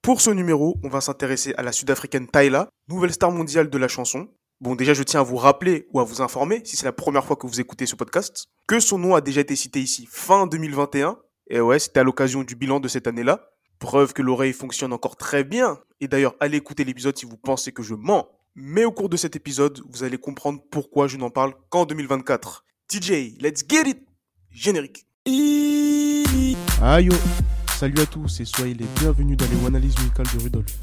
Pour ce numéro, on va s'intéresser à la sud-africaine Tyla, nouvelle star mondiale de la chanson. Bon, déjà, je tiens à vous rappeler ou à vous informer, si c'est la première fois que vous écoutez ce podcast, que son nom a déjà été cité ici fin 2021. Et ouais, c'était à l'occasion du bilan de cette année-là. Preuve que l'oreille fonctionne encore très bien. Et d'ailleurs, allez écouter l'épisode si vous pensez que je mens. Mais au cours de cet épisode, vous allez comprendre pourquoi je n'en parle qu'en 2024. TJ, let's get it! Générique. Aïe, salut à tous et soyez les bienvenus dans les analyses musicales de Rudolf.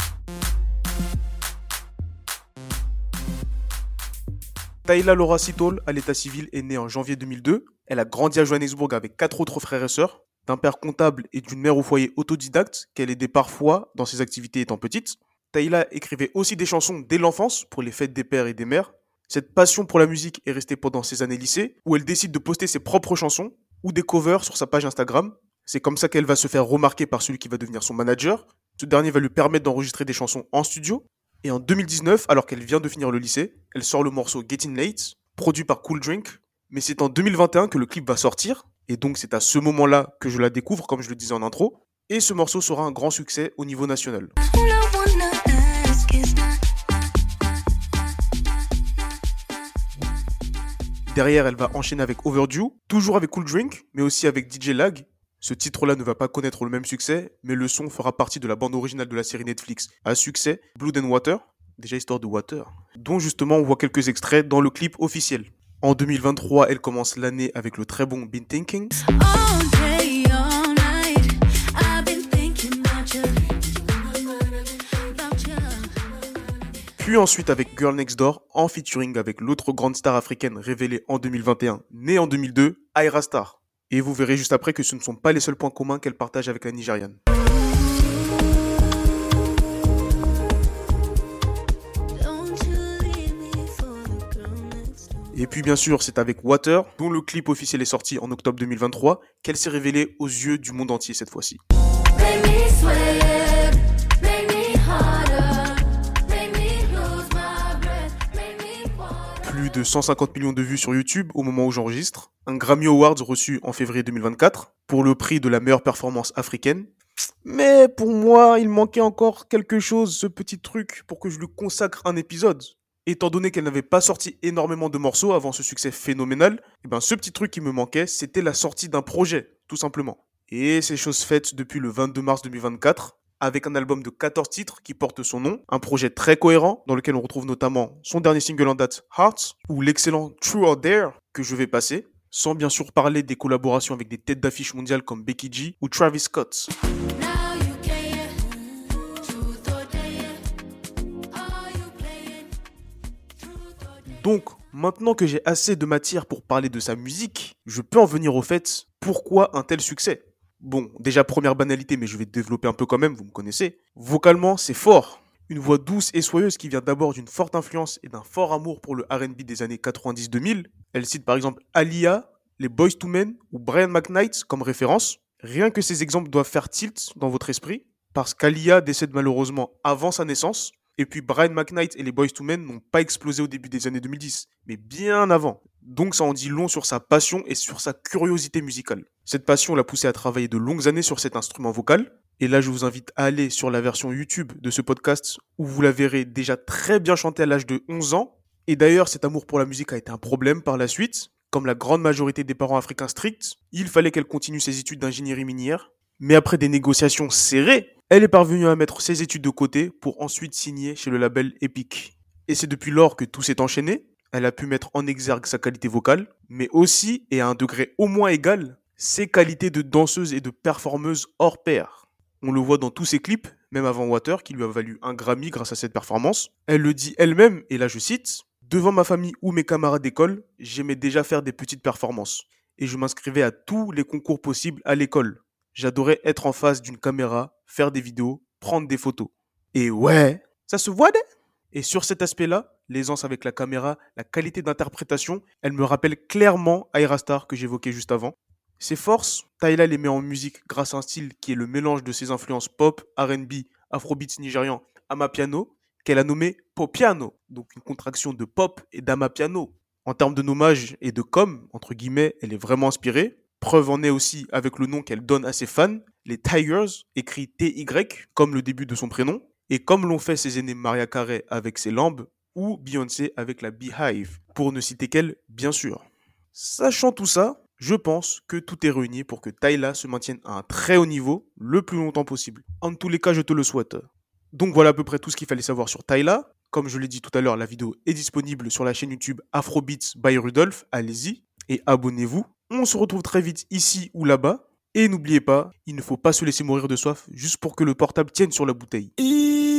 Tyla Laura Sitole, à l'état civil, est née en janvier 2002. Elle a grandi à Johannesburg avec 4 autres frères et sœurs, d'un père comptable et d'une mère au foyer autodidacte qu'elle aidait parfois dans ses activités étant petite. Tyla écrivait aussi des chansons dès l'enfance pour les fêtes des pères et des mères. Cette passion pour la musique est restée pendant ses années lycée, où elle décide de poster ses propres chansons ou des covers sur sa page Instagram. C'est comme ça qu'elle va se faire remarquer par celui qui va devenir son manager. Ce dernier va lui permettre d'enregistrer des chansons en studio. Et en 2019, alors qu'elle vient de finir le lycée, elle sort le morceau Getting Late, produit par Cool Drink. Mais c'est en 2021 que le clip va sortir. Et donc c'est à ce moment-là que je la découvre, comme je le disais en intro. Et ce morceau sera un grand succès au niveau national. Derrière, elle va enchaîner avec Overdue, toujours avec Cool Drink, mais aussi avec DJ Lag. Ce titre-là ne va pas connaître le même succès, mais le son fera partie de la bande originale de la série Netflix à succès, Blood and Water, déjà histoire de Water, dont justement on voit quelques extraits dans le clip officiel. En 2023, elle commence l'année avec le très bon Been Thinking. Puis ensuite avec Girl Next Door, en featuring avec l'autre grande star africaine révélée en 2021, née en 2002, Ayra Starr. Et vous verrez juste après que ce ne sont pas les seuls points communs qu'elle partage avec la Nigériane. Et puis bien sûr, c'est avec Water, dont le clip officiel est sorti en octobre 2023, qu'elle s'est révélée aux yeux du monde entier cette fois-ci. Plus de 150 millions de vues sur YouTube au moment où j'enregistre, un Grammy Awards reçu en février 2024 pour le prix de la meilleure performance africaine. Mais pour moi, il manquait encore quelque chose, ce petit truc, pour que je lui consacre un épisode. Étant donné qu'elle n'avait pas sorti énormément de morceaux avant ce succès phénoménal, ce petit truc qui me manquait, c'était la sortie d'un projet, tout simplement. Et c'est chose faite depuis le 22 mars 2024, avec un album de 14 titres qui porte son nom, un projet très cohérent dans lequel on retrouve notamment son dernier single en date, Hearts, ou l'excellent True or Dare que je vais passer, sans bien sûr parler des collaborations avec des têtes d'affiche mondiales comme Becky G ou Travis Scott. Donc, maintenant que j'ai assez de matière pour parler de sa musique, je peux en venir au fait, pourquoi un tel succès ? Bon, déjà première banalité, mais je vais développer un peu quand même, vous me connaissez. Vocalement, c'est fort. Une voix douce et soyeuse qui vient d'abord d'une forte influence et d'un fort amour pour le R&B des années 90-2000. Elle cite par exemple Aaliyah, les Boyz II Men ou Brian McKnight comme référence. Rien que ces exemples doivent faire tilt dans votre esprit, parce qu'Aaliyah décède malheureusement avant sa naissance. Et puis Brian McKnight et les Boyz II Men n'ont pas explosé au début des années 2010, mais bien avant. Donc ça en dit long sur sa passion et sur sa curiosité musicale. Cette passion l'a poussé à travailler de longues années sur cet instrument vocal. Et là, je vous invite à aller sur la version YouTube de ce podcast où vous la verrez déjà très bien chanter à l'âge de 11 ans. Et d'ailleurs, cet amour pour la musique a été un problème par la suite. Comme la grande majorité des parents africains stricts, il fallait qu'elle continue ses études d'ingénierie minière. Mais après des négociations serrées, elle est parvenue à mettre ses études de côté pour ensuite signer chez le label Epic. Et c'est depuis lors que tout s'est enchaîné. Elle a pu mettre en exergue sa qualité vocale, mais aussi, et à un degré au moins égal, ses qualités de danseuse et de performeuse hors pair. On le voit dans tous ses clips, même avant Water, qui lui a valu un Grammy grâce à cette performance. Elle le dit elle-même, et là je cite, « Devant ma famille ou mes camarades d'école, j'aimais déjà faire des petites performances. Et je m'inscrivais à tous les concours possibles à l'école. J'adorais être en face d'une caméra, faire des vidéos, prendre des photos. Et ouais, ça se voit, Et sur cet aspect-là, l'aisance avec la caméra, la qualité d'interprétation, elle me rappelle clairement Ayra Starr que j'évoquais juste avant. Ses forces, Tyla les met en musique grâce à un style qui est le mélange de ses influences pop, R&B, afrobeats nigérian, amapiano, qu'elle a nommé Popiano, donc une contraction de pop et d'amapiano. En termes de nommage et de com, entre guillemets, elle est vraiment inspirée. Preuve en est aussi avec le nom qu'elle donne à ses fans. les Tigers, écrit T-Y, comme le début de son prénom, et comme l'ont fait ses aînés Mariah Carey avec ses Lambs, ou Beyoncé avec la Beehive, pour ne citer qu'elle, bien sûr. Sachant tout ça, je pense que tout est réuni pour que Tyla se maintienne à un très haut niveau le plus longtemps possible. En tous les cas, je te le souhaite. Donc voilà à peu près tout ce qu'il fallait savoir sur Tyla. Comme je l'ai dit tout à l'heure, la vidéo est disponible sur la chaîne YouTube Afrobeats by Rudolph. Allez-y et abonnez-vous. On se retrouve très vite ici ou là-bas. Et n'oubliez pas, il ne faut pas se laisser mourir de soif juste pour que le portable tienne sur la bouteille.